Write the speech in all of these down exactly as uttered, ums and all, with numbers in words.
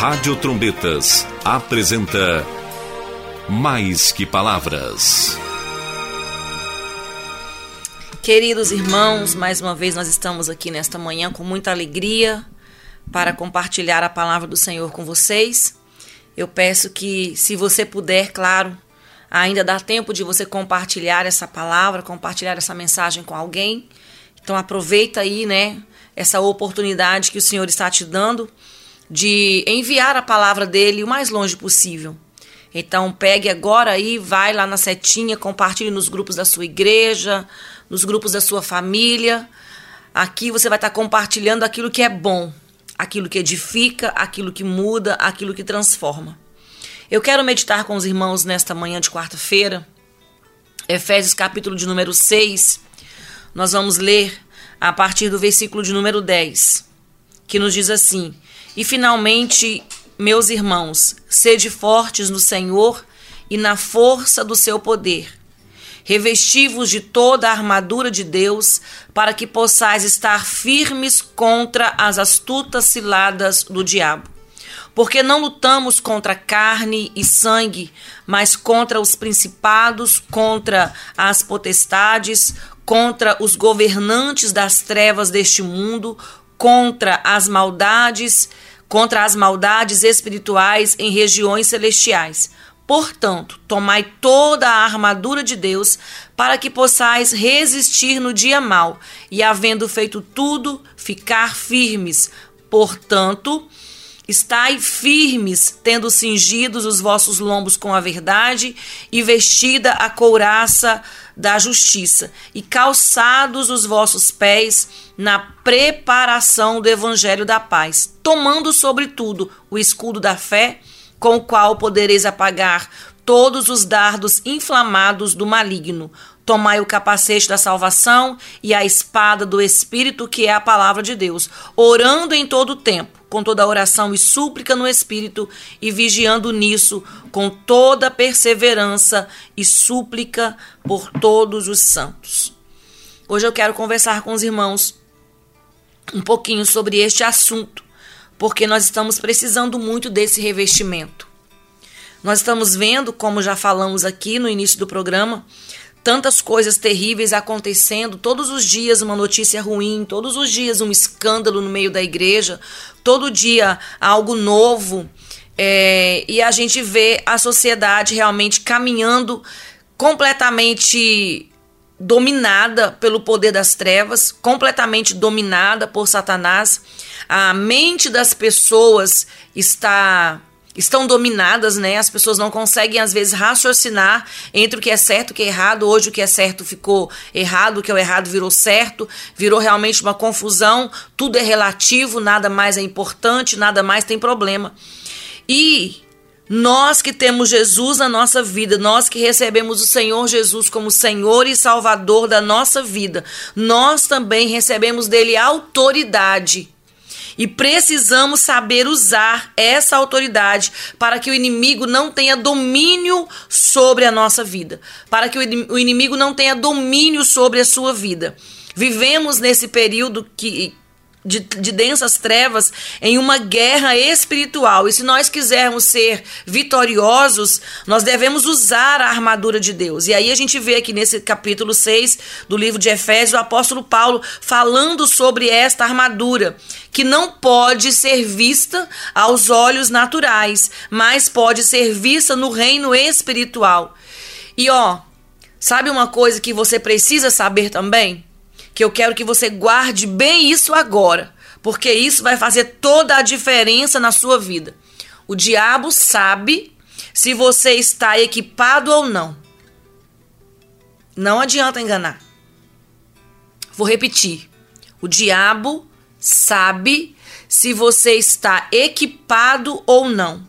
Rádio Trombetas apresenta Mais que Palavras. Queridos irmãos, mais uma vez nós estamos aqui nesta manhã com muita alegria para compartilhar a palavra do Senhor com vocês. Eu peço que, se você puder, claro, ainda dá tempo de você compartilhar essa palavra, compartilhar essa mensagem com alguém. Então aproveita aí, né, essa oportunidade que o Senhor está te dando de enviar a palavra dele o mais longe possível. Então pegue agora aí, vai lá na setinha, compartilhe nos grupos da sua igreja, nos grupos da sua família. Aqui você vai estar compartilhando aquilo que é bom, aquilo que edifica, aquilo que muda, aquilo que transforma. Eu quero meditar com os irmãos nesta manhã de quarta-feira, Efésios capítulo de número seis. Nós vamos ler a partir do versículo de número dez, que nos diz assim: E finalmente, meus irmãos, sede fortes no Senhor e na força do seu poder. Revesti-vos de toda a armadura de Deus, para que possais estar firmes contra as astutas ciladas do diabo. Porque não lutamos contra carne e sangue, mas contra os principados, contra as potestades, contra os governantes das trevas deste mundo, contra as maldades, contra as maldades espirituais em regiões celestiais. Portanto, tomai toda a armadura de Deus, para que possais resistir no dia mau, e havendo feito tudo, ficar firmes. Portanto, estai firmes, tendo cingidos os vossos lombos com a verdade, e vestida a couraça da justiça, e calçados os vossos pés na preparação do evangelho da paz, tomando sobretudo o escudo da fé, com o qual podereis apagar todos os dardos inflamados do maligno. Tomai o capacete da salvação e a espada do Espírito, que é a palavra de Deus, orando em todo o tempo, com toda oração e súplica no Espírito, e vigiando nisso com toda perseverança e súplica por todos os santos. Hoje eu quero conversar com os irmãos um pouquinho sobre este assunto, porque nós estamos precisando muito desse revestimento. Nós estamos vendo, como já falamos aqui no início do programa, tantas coisas terríveis acontecendo, todos os dias uma notícia ruim, todos os dias um escândalo no meio da igreja, todo dia algo novo, é, e a gente vê a sociedade realmente caminhando completamente dominada pelo poder das trevas, completamente dominada por Satanás. A mente das pessoas está... estão dominadas, né? As pessoas não conseguem, às vezes, raciocinar entre o que é certo e o que é errado. Hoje o que é certo ficou errado, o que é errado virou certo, virou realmente uma confusão, tudo é relativo, nada mais é importante, nada mais tem problema. E nós que temos Jesus na nossa vida, nós que recebemos o Senhor Jesus como Senhor e Salvador da nossa vida, nós também recebemos dele autoridade. E precisamos saber usar essa autoridade para que o inimigo não tenha domínio sobre a nossa vida, para que o inimigo não tenha domínio sobre a sua vida. Vivemos nesse período que, de, de densas trevas em uma guerra espiritual, e se nós quisermos ser vitoriosos, nós devemos usar a armadura de Deus. E aí a gente vê aqui nesse capítulo seis do livro de Efésios, o apóstolo Paulo falando sobre esta armadura, que não pode ser vista aos olhos naturais, mas pode ser vista no reino espiritual. E ó, sabe uma coisa que você precisa saber também? Que eu quero que você guarde bem isso agora, porque isso vai fazer toda a diferença na sua vida. O diabo sabe se você está equipado ou não. Não adianta enganar. Vou repetir. O diabo sabe se você está equipado ou não.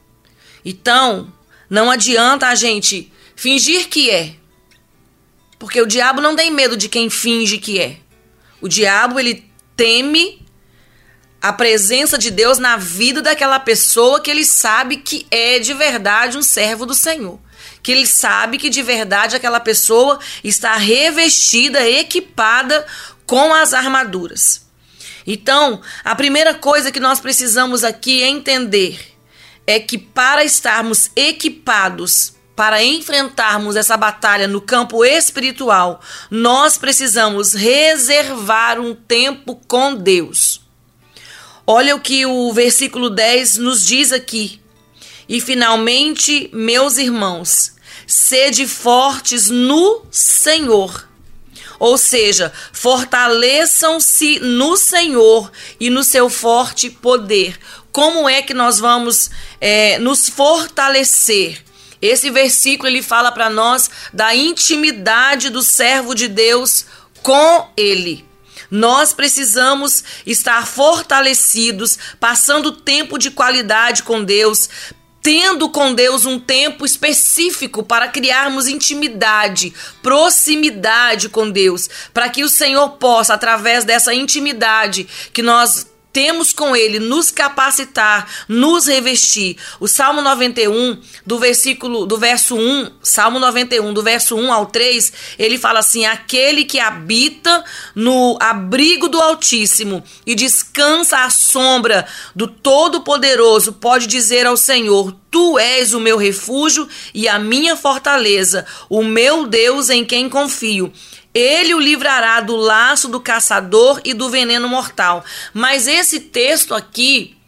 Então, não adianta a gente fingir que é. Porque o diabo não tem medo de quem finge que é. O diabo, ele teme a presença de Deus na vida daquela pessoa que ele sabe que é de verdade um servo do Senhor. Que ele sabe que de verdade aquela pessoa está revestida, equipada com as armaduras. Então, a primeira coisa que nós precisamos aqui entender é que para estarmos equipados para enfrentarmos essa batalha no campo espiritual, nós precisamos reservar um tempo com Deus. Olha o que o versículo dez nos diz aqui. E finalmente, meus irmãos, sede fortes no Senhor. Ou seja, fortaleçam-se no Senhor e no seu forte poder. Como é que nós vamos é, nos fortalecer? Esse versículo ele fala para nós da intimidade do servo de Deus com ele. Nós precisamos estar fortalecidos, passando tempo de qualidade com Deus, tendo com Deus um tempo específico para criarmos intimidade, proximidade com Deus, para que o Senhor possa, através dessa intimidade que nós temos com Ele, nos capacitar, nos revestir. O Salmo noventa e um, do versículo, do verso um, Salmo noventa e um, do verso um ao três, ele fala assim: aquele que habita no abrigo do Altíssimo e descansa à sombra do Todo-Poderoso, pode dizer ao Senhor: Tu és o meu refúgio e a minha fortaleza, o meu Deus em quem confio. Ele o livrará do laço do caçador e do veneno mortal. Mas esse texto aqui,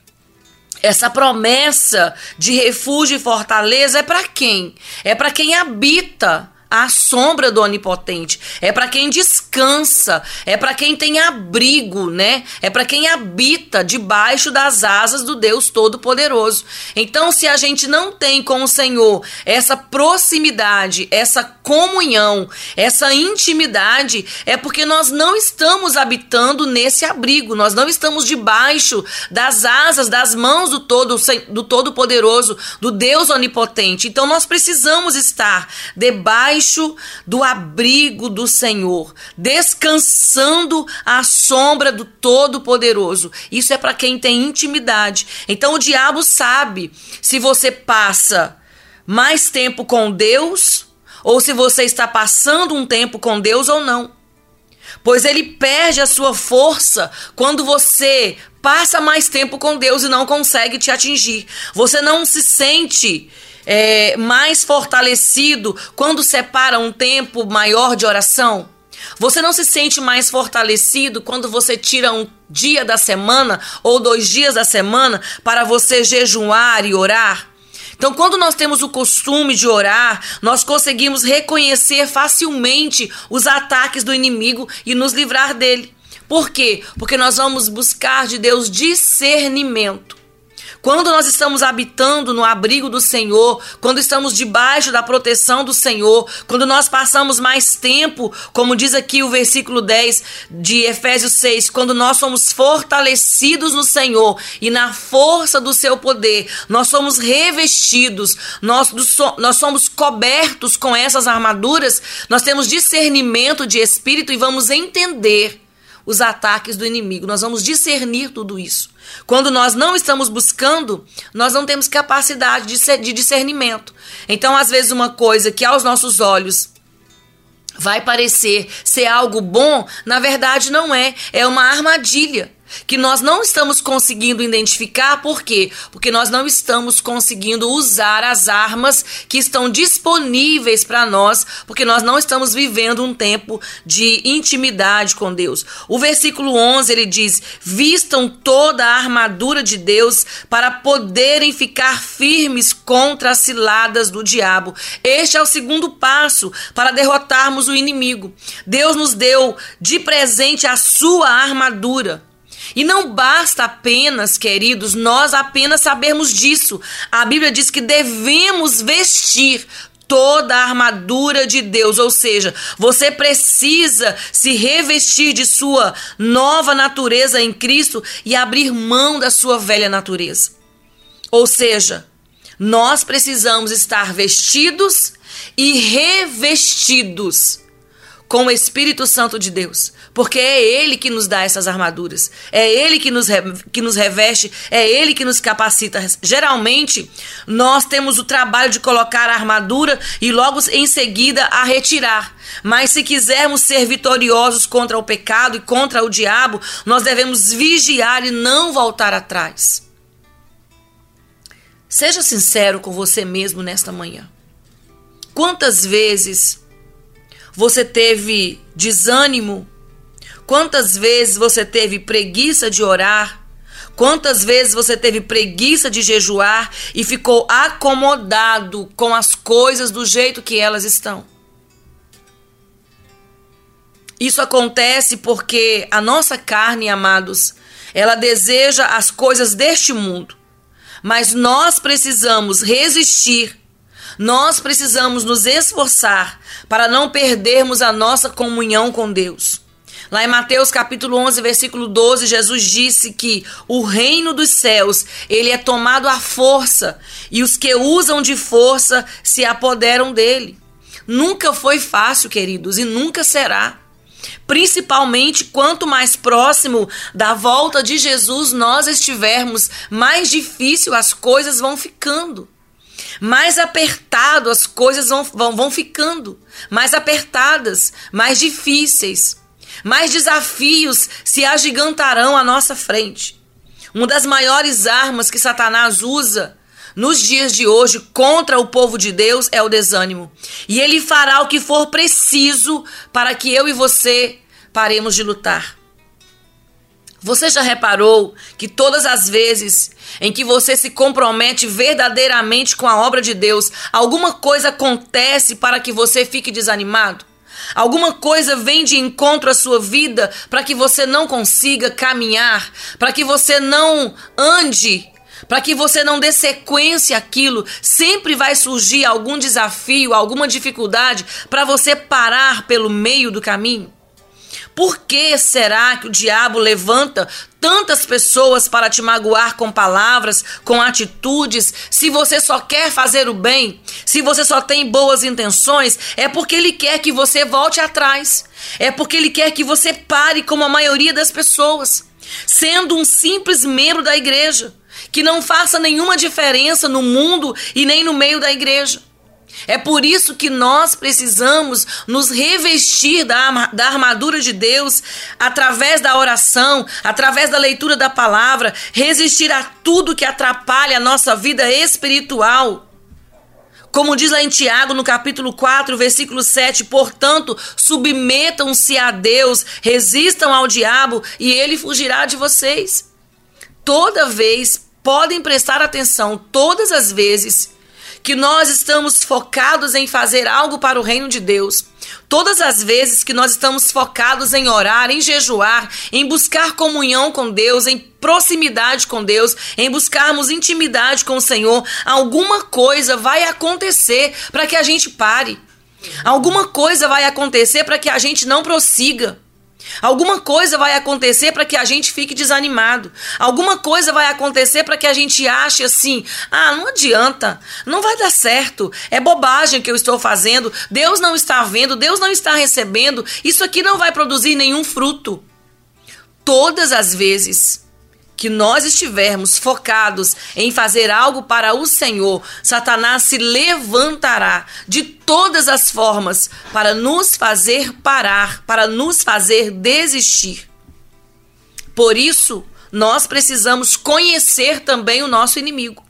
essa promessa de refúgio e fortaleza é para quem? É para quem habita à sombra do Onipotente, é para quem descansa, é para quem tem abrigo, né? É para quem habita debaixo das asas do Deus Todo-Poderoso. Então, se a gente não tem com o Senhor essa proximidade, essa comunhão, essa intimidade, é porque nós não estamos habitando nesse abrigo, nós não estamos debaixo das asas, das mãos do Todo, do Todo-Poderoso, do Deus Onipotente. Então, nós precisamos estar debaixo do abrigo do Senhor, descansando à sombra do Todo-Poderoso. Isso é para quem tem intimidade. Então o diabo sabe se você passa mais tempo com Deus ou se você está passando um tempo com Deus ou não. Pois ele perde a sua força quando você passa mais tempo com Deus e não consegue te atingir. Você não se sente É, mais fortalecido quando separa um tempo maior de oração? Você não se sente mais fortalecido quando você tira um dia da semana ou dois dias da semana para você jejuar e orar? Então, quando nós temos o costume de orar, nós conseguimos reconhecer facilmente os ataques do inimigo e nos livrar dele. Por quê? Porque nós vamos buscar de Deus discernimento. Quando nós estamos habitando no abrigo do Senhor, quando estamos debaixo da proteção do Senhor, quando nós passamos mais tempo, como diz aqui o versículo dez de Efésios seis, quando nós somos fortalecidos no Senhor e na força do seu poder, nós somos revestidos, nós, nós somos cobertos com essas armaduras, nós temos discernimento de espírito e vamos entender os ataques do inimigo. Nós vamos discernir tudo isso. Quando nós não estamos buscando, nós não temos capacidade de discernimento. Então, às vezes, uma coisa que aos nossos olhos vai parecer ser algo bom, na verdade não é. É uma armadilha que nós não estamos conseguindo identificar. Por quê? Porque nós não estamos conseguindo usar as armas que estão disponíveis para nós, porque nós não estamos vivendo um tempo de intimidade com Deus. O versículo onze, ele diz: vistam toda a armadura de Deus para poderem ficar firmes contra as ciladas do diabo. Este é o segundo passo para derrotarmos o inimigo. Deus nos deu de presente a sua armadura. E não basta apenas, queridos, nós apenas sabermos disso. A Bíblia diz que devemos vestir toda a armadura de Deus, ou seja, você precisa se revestir de sua nova natureza em Cristo e abrir mão da sua velha natureza. Ou seja, nós precisamos estar vestidos e revestidos com o Espírito Santo de Deus. Porque é Ele que nos dá essas armaduras. É Ele que nos, que nos reveste. É Ele que nos capacita. Geralmente, nós temos o trabalho de colocar a armadura e logo em seguida a retirar. Mas se quisermos ser vitoriosos contra o pecado e contra o diabo, nós devemos vigiar e não voltar atrás. Seja sincero com você mesmo nesta manhã. Quantas vezes você teve desânimo? Quantas vezes você teve preguiça de orar? Quantas vezes você teve preguiça de jejuar e ficou acomodado com as coisas do jeito que elas estão? Isso acontece porque a nossa carne, amados, ela deseja as coisas deste mundo. Mas nós precisamos resistir, nós precisamos nos esforçar para não perdermos a nossa comunhão com Deus. Lá em Mateus capítulo onze, versículo doze, Jesus disse que o reino dos céus, ele é tomado à força e os que usam de força se apoderam dele. Nunca foi fácil, queridos, e nunca será. Principalmente quanto mais próximo da volta de Jesus nós estivermos, mais difícil as coisas vão ficando. Mais apertado as coisas vão, vão, vão ficando. Mais apertadas, mais difíceis. Mais desafios se agigantarão à nossa frente. Uma das maiores armas que Satanás usa nos dias de hoje contra o povo de Deus é o desânimo. E ele fará o que for preciso para que eu e você paremos de lutar. Você já reparou que todas as vezes em que você se compromete verdadeiramente com a obra de Deus, alguma coisa acontece para que você fique desanimado? Alguma coisa vem de encontro à sua vida para que você não consiga caminhar, para que você não ande, para que você não dê sequência àquilo? Sempre vai surgir algum desafio, alguma dificuldade para você parar pelo meio do caminho? Por que será que o diabo levanta tantas pessoas para te magoar com palavras, com atitudes? Se você só quer fazer o bem, se você só tem boas intenções, é porque ele quer que você volte atrás. É porque ele quer que você pare como a maioria das pessoas, sendo um simples membro da igreja, que não faça nenhuma diferença no mundo e nem no meio da igreja. É por isso que nós precisamos nos revestir da, da armadura de Deus através da oração, através da leitura da palavra, resistir a tudo que atrapalha a nossa vida espiritual. Como diz lá em Tiago, no capítulo quatro, versículo sete, portanto, submetam-se a Deus, resistam ao diabo e ele fugirá de vocês. Toda vez, podem prestar atenção, todas as vezes que nós estamos focados em fazer algo para o reino de Deus, todas as vezes que nós estamos focados em orar, em jejuar, em buscar comunhão com Deus, em proximidade com Deus, em buscarmos intimidade com o Senhor, alguma coisa vai acontecer para que a gente pare. Alguma coisa vai acontecer para que a gente não prossiga. Alguma coisa vai acontecer para que a gente fique desanimado. Alguma coisa vai acontecer para que a gente ache assim, ah, não adianta, não vai dar certo, é bobagem o que eu estou fazendo, Deus não está vendo, Deus não está recebendo, isso aqui não vai produzir nenhum fruto. Todas as vezes que nós estivermos focados em fazer algo para o Senhor, Satanás se levantará de todas as formas para nos fazer parar, para nos fazer desistir. Por isso, nós precisamos conhecer também o nosso inimigo.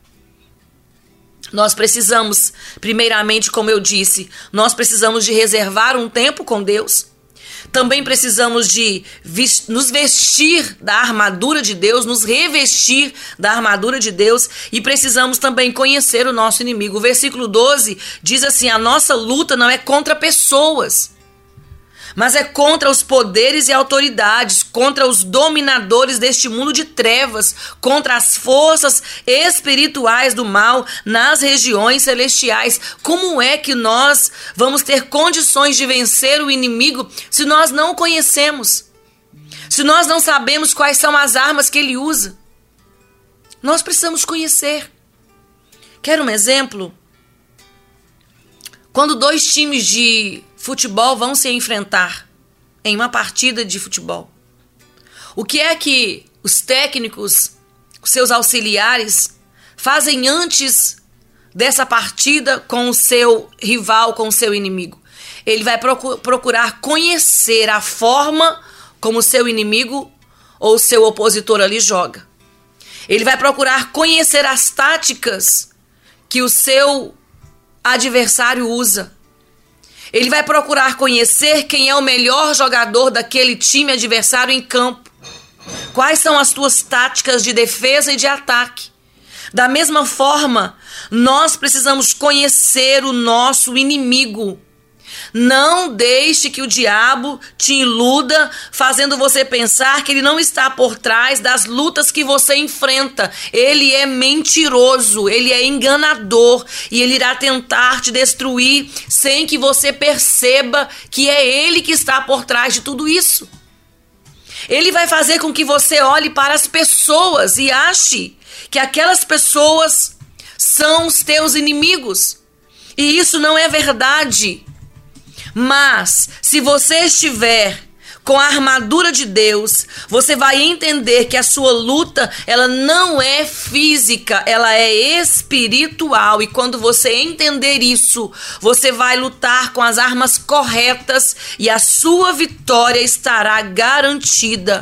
Nós precisamos, primeiramente, como eu disse, nós precisamos de reservar um tempo com Deus. Também precisamos de nos vestir da armadura de Deus, nos revestir da armadura de Deus e precisamos também conhecer o nosso inimigo. O versículo doze diz assim, a nossa luta não é contra pessoas, mas é contra os poderes e autoridades, contra os dominadores deste mundo de trevas, contra as forças espirituais do mal nas regiões celestiais. Como é que nós vamos ter condições de vencer o inimigo se nós não o conhecemos? Se nós não sabemos quais são as armas que ele usa? Nós precisamos conhecer. Quer um exemplo? Quando dois times de futebol vão se enfrentar, em uma partida de futebol? O que é que os técnicos, os seus auxiliares, fazem antes dessa partida com o seu rival, com o seu inimigo? Ele vai procurar conhecer a forma como o seu inimigo ou o seu opositor ali joga. Ele vai procurar conhecer as táticas que o seu adversário usa. Ele vai procurar conhecer quem é o melhor jogador daquele time adversário em campo. Quais são as tuas táticas de defesa e de ataque? Da mesma forma, nós precisamos conhecer o nosso inimigo. Não deixe que o diabo te iluda, fazendo você pensar que ele não está por trás das lutas que você enfrenta. Ele é mentiroso, ele é enganador e ele irá tentar te destruir sem que você perceba que é ele que está por trás de tudo isso. Ele vai fazer com que você olhe para as pessoas e ache que aquelas pessoas são os teus inimigos. E isso não é verdade. Mas, se você estiver com a armadura de Deus, você vai entender que a sua luta, ela não é física, ela é espiritual. E quando você entender isso, você vai lutar com as armas corretas e a sua vitória estará garantida.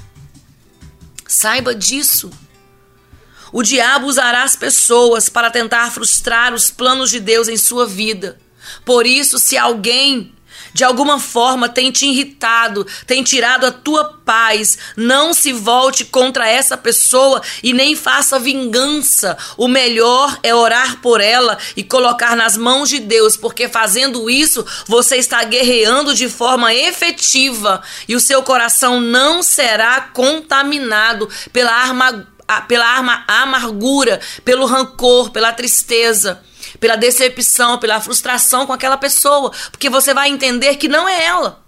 Saiba disso. O diabo usará as pessoas para tentar frustrar os planos de Deus em sua vida. Por isso, se alguém de alguma forma tem te irritado, tem tirado a tua paz, não se volte contra essa pessoa e nem faça vingança. O melhor é orar por ela e colocar nas mãos de Deus, porque fazendo isso, você está guerreando de forma efetiva e o seu coração não será contaminado pela arma, pela arma amargura, pelo rancor, pela tristeza, pela decepção, pela frustração com aquela pessoa, porque você vai entender que não é ela.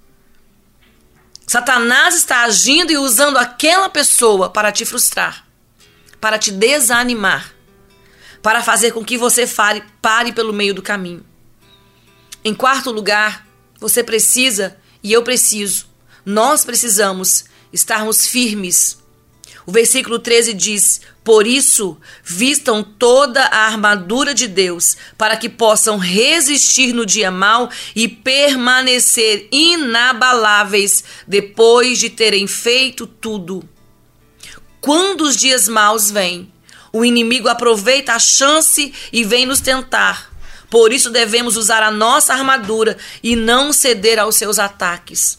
Satanás está agindo e usando aquela pessoa para te frustrar, para te desanimar, para fazer com que você fale, pare pelo meio do caminho. Em quarto lugar, você precisa, e eu preciso, nós precisamos estarmos firmes. O versículo treze diz: por isso, vistam toda a armadura de Deus, para que possam resistir no dia mau e permanecer inabaláveis depois de terem feito tudo. Quando os dias maus vêm, o inimigo aproveita a chance e vem nos tentar. Por isso devemos usar a nossa armadura e não ceder aos seus ataques.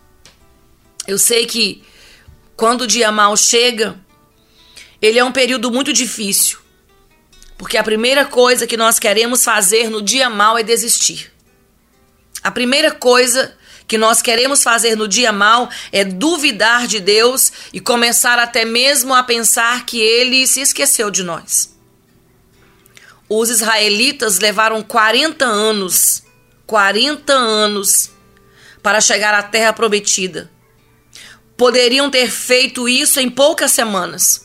Eu sei que quando o dia mau chega, ele é um período muito difícil, porque a primeira coisa que nós queremos fazer no dia mau é desistir. A primeira coisa que nós queremos fazer no dia mau é duvidar de Deus e começar até mesmo a pensar que Ele se esqueceu de nós. Os israelitas levaram quarenta anos, quarenta anos para chegar à terra prometida. Poderiam ter feito isso em poucas semanas.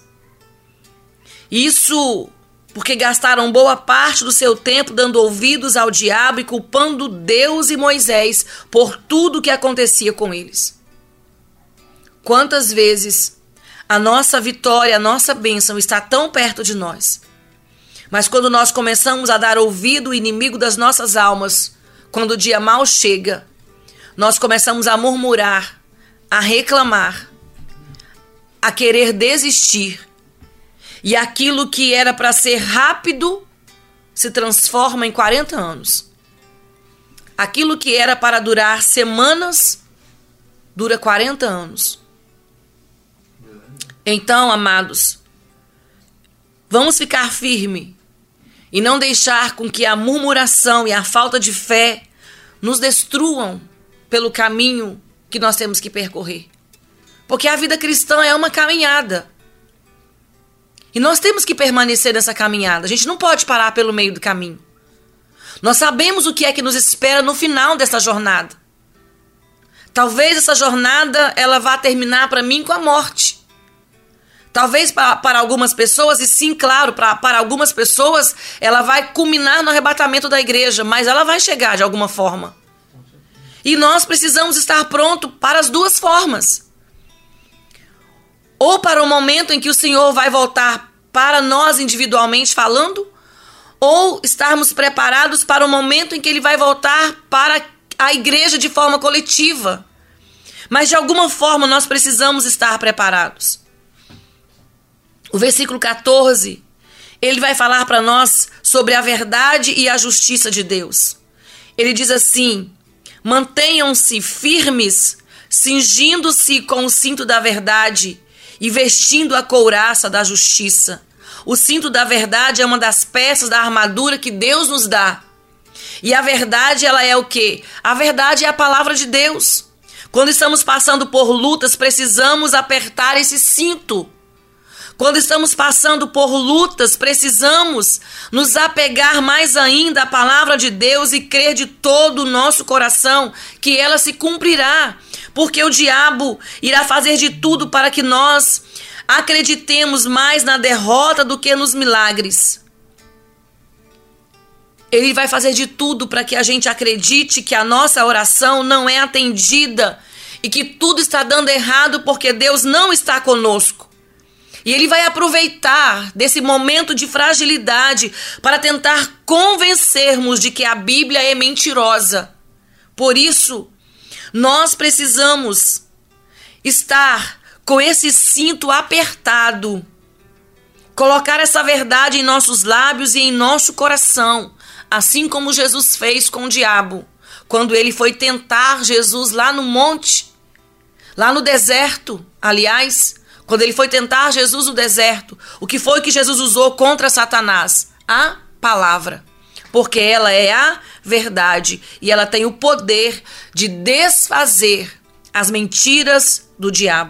Isso porque gastaram boa parte do seu tempo dando ouvidos ao diabo e culpando Deus e Moisés por tudo o que acontecia com eles. Quantas vezes a nossa vitória, a nossa bênção está tão perto de nós, mas quando nós começamos a dar ouvido ao inimigo das nossas almas, quando o dia mau chega, nós começamos a murmurar, a reclamar, a querer desistir. E aquilo que era para ser rápido se transforma em quarenta anos. Aquilo que era para durar semanas dura quarenta anos. Então, amados, vamos ficar firme e não deixar com que a murmuração e a falta de fé nos destruam pelo caminho que nós temos que percorrer. Porque a vida cristã é uma caminhada. E nós temos que permanecer nessa caminhada. A gente não pode parar pelo meio do caminho. Nós sabemos o que é que nos espera no final dessa jornada. Talvez essa jornada ela vá terminar para mim com a morte. Talvez para, para algumas pessoas, e sim, claro, para, para algumas pessoas, ela vai culminar no arrebatamento da igreja, mas ela vai chegar de alguma forma. E nós precisamos estar pronto para as duas formas. Ou para o momento em que o Senhor vai voltar para nós individualmente falando, ou estarmos preparados para o momento em que Ele vai voltar para a igreja de forma coletiva. Mas de alguma forma nós precisamos estar preparados. O versículo catorze, ele vai falar para nós sobre a verdade e a justiça de Deus. Ele diz assim: mantenham-se firmes, cingindo-se com o cinto da verdade e vestindo a couraça da justiça. O cinto da verdade é uma das peças da armadura que Deus nos dá. E a verdade, ela é o quê? A verdade é a palavra de Deus. Quando estamos passando por lutas, precisamos apertar esse cinto. Quando estamos passando por lutas, precisamos nos apegar mais ainda à palavra de Deus e crer de todo o nosso coração que ela se cumprirá. Porque o diabo irá fazer de tudo para que nós acreditemos mais na derrota do que nos milagres. Ele vai fazer de tudo para que a gente acredite que a nossa oração não é atendida e que tudo está dando errado porque Deus não está conosco. E ele vai aproveitar desse momento de fragilidade para tentar convencermos de que a Bíblia é mentirosa. Por isso, nós precisamos estar com esse cinto apertado, colocar essa verdade em nossos lábios e em nosso coração, assim como Jesus fez com o diabo, quando ele foi tentar Jesus lá no monte, lá no deserto, aliás, quando ele foi tentar Jesus no deserto, o que foi que Jesus usou contra Satanás? A palavra. Porque ela é a verdade e ela tem o poder de desfazer as mentiras do diabo.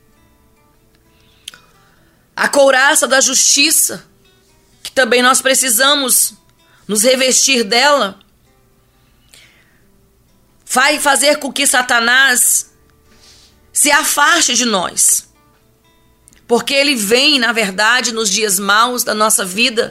A couraça da justiça, que também nós precisamos nos revestir dela, vai fazer com que Satanás se afaste de nós. Porque ele vem, na verdade, nos dias maus da nossa vida,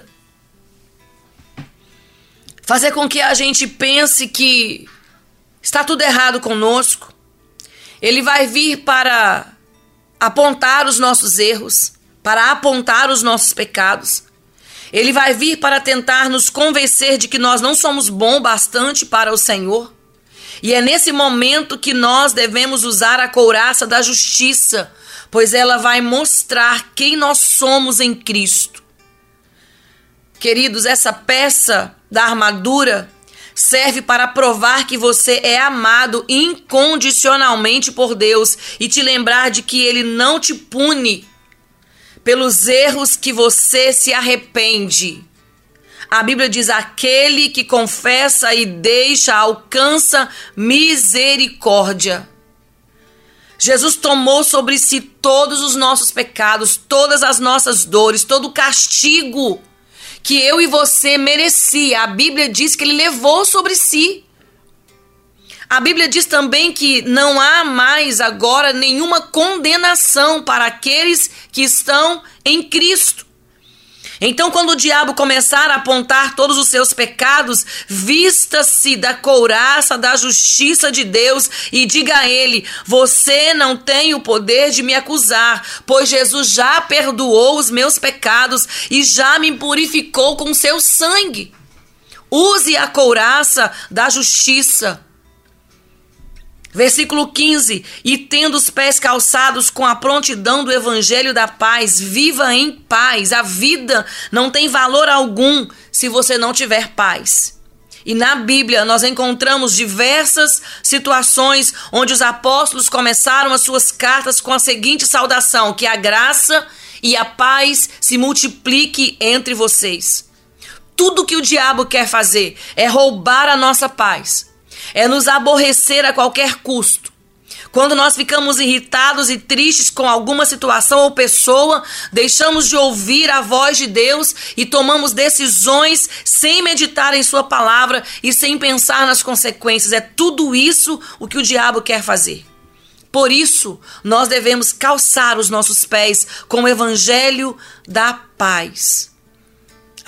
fazer com que a gente pense que está tudo errado conosco. Ele vai vir para apontar os nossos erros, para apontar os nossos pecados. Ele vai vir para tentar nos convencer de que nós não somos bons bastante para o Senhor. E é nesse momento que nós devemos usar a couraça da justiça, pois ela vai mostrar quem nós somos em Cristo. Queridos, essa peça da armadura serve para provar que você é amado incondicionalmente por Deus e te lembrar de que Ele não te pune pelos erros que você se arrepende. A Bíblia diz: aquele que confessa e deixa alcança misericórdia. Jesus tomou sobre si todos os nossos pecados, todas as nossas dores, todo o castigo que eu e você merecia. A Bíblia diz que ele levou sobre si. A Bíblia diz também que não há mais agora nenhuma condenação para aqueles que estão em Cristo. Então, quando o diabo começar a apontar todos os seus pecados, vista-se da couraça da justiça de Deus e diga a ele: você não tem o poder de me acusar, pois Jesus já perdoou os meus pecados e já me purificou com seu sangue. Use a couraça da justiça. Versículo quinze, e tendo os pés calçados com a prontidão do evangelho da paz, viva em paz. A vida não tem valor algum se você não tiver paz. E na Bíblia nós encontramos diversas situações onde os apóstolos começaram as suas cartas com a seguinte saudação: que a graça e a paz se multiplique entre vocês. Tudo que o diabo quer fazer é roubar a nossa paz. É nos aborrecer a qualquer custo. Quando nós ficamos irritados e tristes com alguma situação ou pessoa, deixamos de ouvir a voz de Deus e tomamos decisões sem meditar em sua palavra e sem pensar nas consequências. É tudo isso o que o diabo quer fazer. Por isso, nós devemos calçar os nossos pés com o evangelho da paz.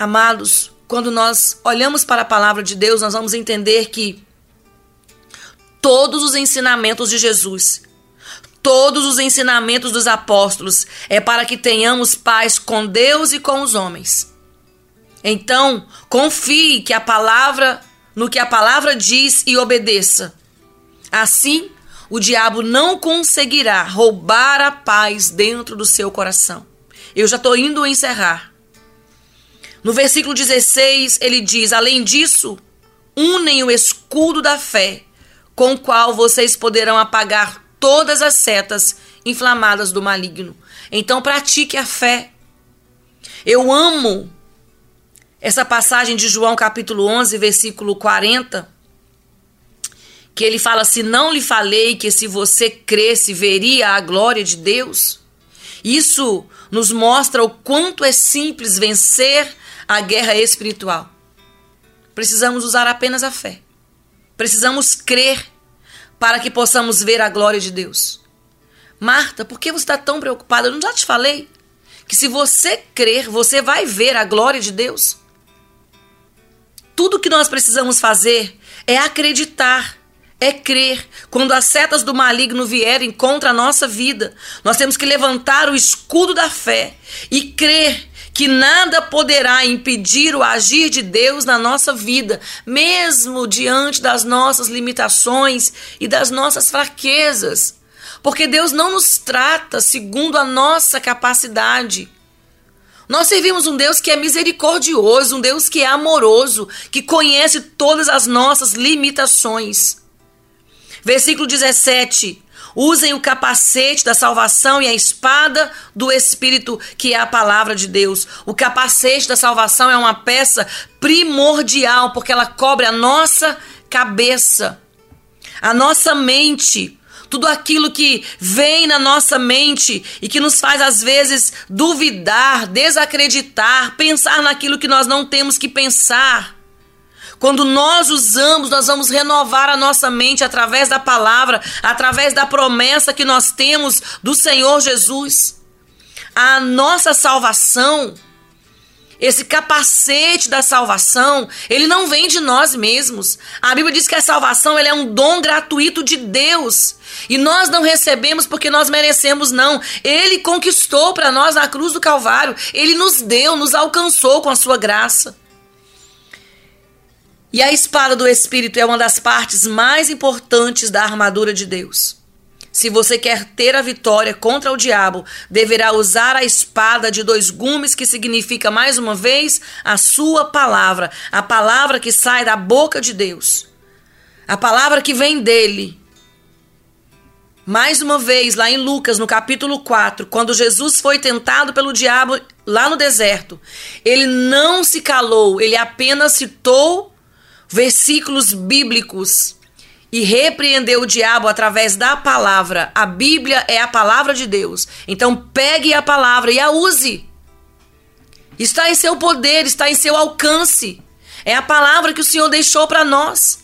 Amados, quando nós olhamos para a palavra de Deus, nós vamos entender que todos os ensinamentos de Jesus, todos os ensinamentos dos apóstolos, é para que tenhamos paz com Deus e com os homens. Então, confie que a palavra, no que a palavra diz e obedeça. Assim, o diabo não conseguirá roubar a paz dentro do seu coração. Eu já estou indo encerrar. No versículo dezesseis, ele diz: além disso, unem o escudo da fé, com o qual vocês poderão apagar todas as setas inflamadas do maligno. Então pratique a fé. Eu amo essa passagem de João capítulo onze, versículo quarenta, que ele fala: se não lhe falei que se você cresce veria a glória de Deus? Isso nos mostra o quanto é simples vencer a guerra espiritual. Precisamos usar apenas a fé. Precisamos crer para que possamos ver a glória de Deus. Marta, por que você está tão preocupada? Eu não já te falei que se você crer, você vai ver a glória de Deus? Tudo que nós precisamos fazer é acreditar, é crer. Quando as setas do maligno vierem contra a nossa vida, nós temos que levantar o escudo da fé e crer que nada poderá impedir o agir de Deus na nossa vida, mesmo diante das nossas limitações e das nossas fraquezas. Porque Deus não nos trata segundo a nossa capacidade. Nós servimos um Deus que é misericordioso, um Deus que é amoroso, que conhece todas as nossas limitações. Versículo dezessete. Usem o capacete da salvação e a espada do Espírito, que é a palavra de Deus. O capacete da salvação é uma peça primordial, porque ela cobre a nossa cabeça, a nossa mente. Tudo aquilo que vem na nossa mente e que nos faz, às vezes, duvidar, desacreditar, pensar naquilo que nós não temos que pensar. Quando nós usamos, nós vamos renovar a nossa mente através da palavra, através da promessa que nós temos do Senhor Jesus. A nossa salvação, esse capacete da salvação, ele não vem de nós mesmos. A Bíblia diz que a salvação ela é um dom gratuito de Deus. E nós não recebemos porque nós merecemos, não. Ele conquistou para nós na cruz do Calvário. Ele nos deu, nos alcançou com a sua graça. E a espada do Espírito é uma das partes mais importantes da armadura de Deus. Se você quer ter a vitória contra o diabo, deverá usar a espada de dois gumes, que significa, mais uma vez, a sua palavra. A palavra que sai da boca de Deus. A palavra que vem dele. Mais uma vez, lá em Lucas, no capítulo quatro, quando Jesus foi tentado pelo diabo lá no deserto, ele não se calou, ele apenas citou versículos bíblicos e repreendeu o diabo através da palavra. A Bíblia é a palavra de Deus. Então pegue a palavra e a use. Está em seu poder, está em seu alcance. É a palavra que o Senhor deixou para nós.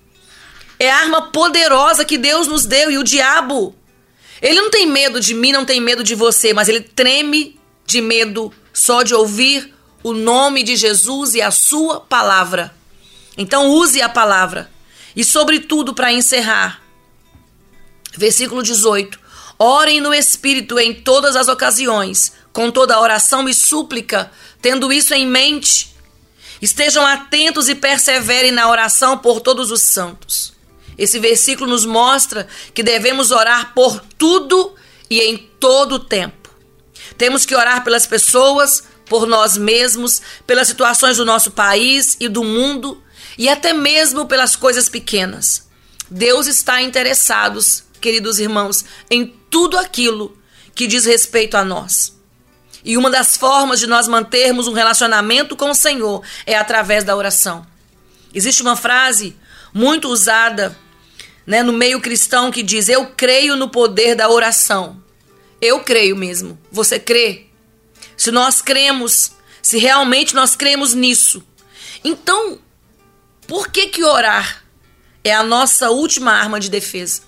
É a arma poderosa que Deus nos deu. E o diabo, ele não tem medo de mim, não tem medo de você, mas ele treme de medo só de ouvir o nome de Jesus e a sua palavra. Então use a palavra. E sobretudo, para encerrar, versículo dezoito. Orem no Espírito em todas as ocasiões, com toda oração e súplica, tendo isso em mente. Estejam atentos e perseverem na oração por todos os santos. Esse versículo nos mostra que devemos orar por tudo e em todo o tempo. Temos que orar pelas pessoas, por nós mesmos, pelas situações do nosso país e do mundo, e até mesmo pelas coisas pequenas. Deus está interessado, queridos irmãos, em tudo aquilo que diz respeito a nós. E uma das formas de nós mantermos um relacionamento com o Senhor é através da oração. Existe uma frase muito usada, né, no meio cristão, que diz: eu creio no poder da oração. Eu creio mesmo. Você crê? Se nós cremos, se realmente nós cremos nisso, então por que que orar é a nossa última arma de defesa?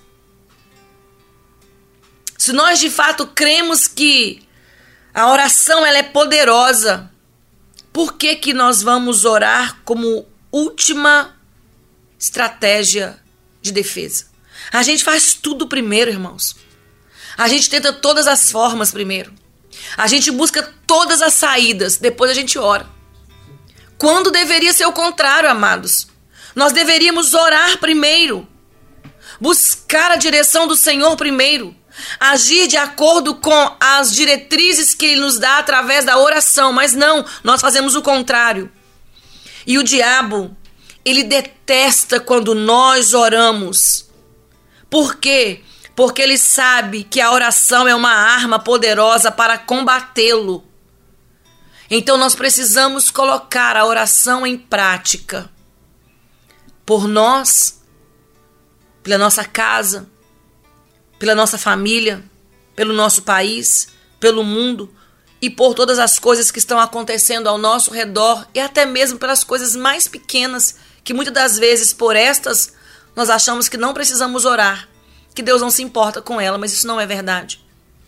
Se nós de fato cremos que a oração ela é poderosa, por que que nós vamos orar como última estratégia de defesa? A gente faz tudo primeiro, irmãos. A gente tenta todas as formas primeiro. A gente busca todas as saídas, depois a gente ora. Quando deveria ser o contrário, amados. Nós deveríamos orar primeiro. Buscar a direção do Senhor primeiro. Agir de acordo com as diretrizes que Ele nos dá através da oração. Mas não, nós fazemos o contrário. E o diabo, ele detesta quando nós oramos. Por quê? Porque ele sabe que a oração é uma arma poderosa para combatê-lo. Então nós precisamos colocar a oração em prática. Por nós, pela nossa casa, pela nossa família, pelo nosso país, pelo mundo e por todas as coisas que estão acontecendo ao nosso redor e até mesmo pelas coisas mais pequenas que muitas das vezes por estas nós achamos que não precisamos orar, que Deus não se importa com ela, mas isso não é verdade.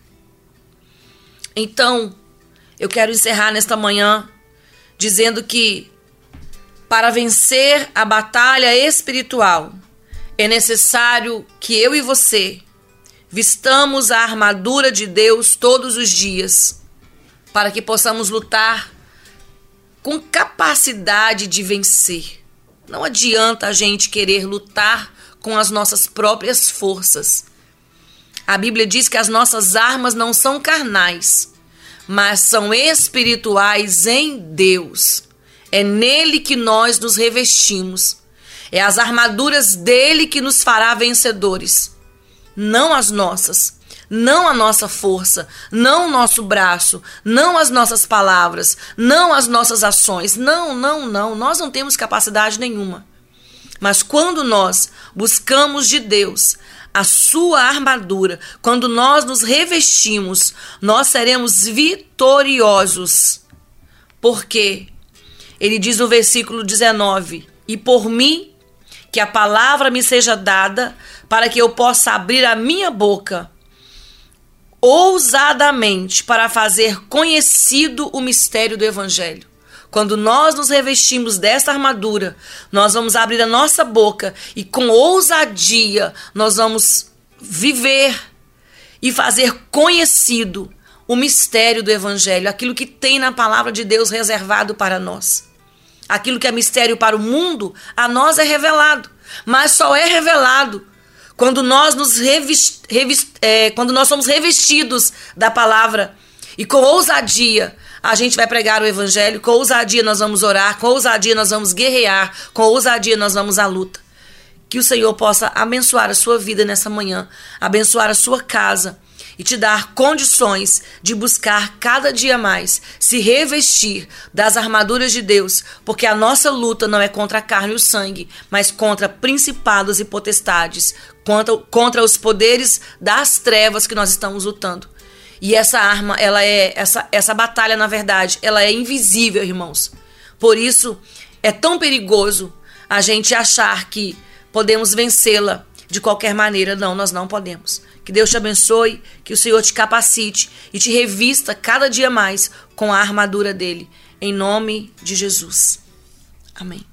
Então, eu quero encerrar nesta manhã dizendo que para vencer a batalha espiritual é necessário que eu e você vistamos a armadura de Deus todos os dias para que possamos lutar com capacidade de vencer. Não adianta a gente querer lutar com as nossas próprias forças. A Bíblia diz que as nossas armas não são carnais, mas são espirituais em Deus. É nele que nós nos revestimos. É as armaduras dele que nos fará vencedores. Não as nossas, não a nossa força, não o nosso braço, não as nossas palavras, não as nossas ações. Não, não, não. Nós não temos capacidade nenhuma. Mas quando nós buscamos de Deus a sua armadura, quando nós nos revestimos, nós seremos vitoriosos. Porque ele diz no versículo dezenove, e por mim, que a palavra me seja dada, para que eu possa abrir a minha boca ousadamente para fazer conhecido o mistério do Evangelho. Quando nós nos revestimos desta armadura, nós vamos abrir a nossa boca e com ousadia nós vamos viver e fazer conhecido o mistério do Evangelho, aquilo que tem na palavra de Deus reservado para nós. Aquilo que é mistério para o mundo, a nós é revelado, mas só é revelado quando nós, nos revest, revest, é, quando nós somos revestidos da palavra e com ousadia a gente vai pregar o Evangelho, com ousadia nós vamos orar, com ousadia nós vamos guerrear, com ousadia nós vamos à luta. Que o Senhor possa abençoar a sua vida nessa manhã, abençoar a sua casa e te dar condições de buscar cada dia mais se revestir das armaduras de Deus, porque a nossa luta não é contra a carne e o sangue, mas contra principados e potestades, contra, contra os poderes das trevas que nós estamos lutando. E essa arma, ela é essa, essa batalha, na verdade, ela é invisível, irmãos. Por isso, é tão perigoso a gente achar que podemos vencê-la de qualquer maneira. Não, nós não podemos. Que Deus te abençoe, que o Senhor te capacite e te revista cada dia mais com a armadura dele. Em nome de Jesus. Amém.